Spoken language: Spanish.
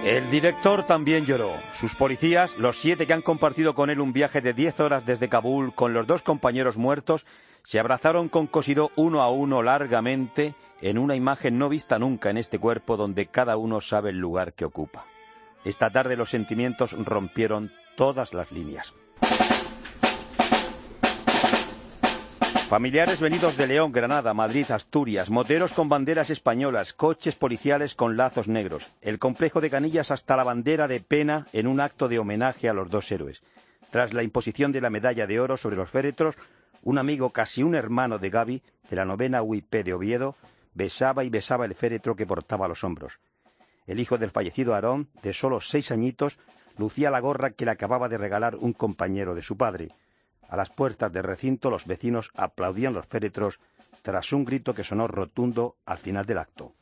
El director también lloró. Sus policías, los 7 que han compartido con él un viaje de 10 horas desde Kabul con los 2 compañeros muertos, se abrazaron con Koshiro uno a uno largamente en una imagen no vista nunca en este cuerpo donde cada uno sabe el lugar que ocupa. Esta tarde los sentimientos rompieron todas las líneas. Familiares venidos de León, Granada, Madrid, Asturias, moteros con banderas españolas, coches policiales con lazos negros, el complejo de Canillas hasta la bandera de pena en un acto de homenaje a los 2 héroes. Tras la imposición de la medalla de oro sobre los féretros, un amigo, casi un hermano de Gaby, de la 9ª UIP de Oviedo, besaba y besaba el féretro que portaba a los hombros. El hijo del fallecido Aarón, de solo 6 añitos, lucía la gorra que le acababa de regalar un compañero de su padre. A las puertas del recinto los vecinos aplaudían los féretros tras un grito que sonó rotundo al final del acto.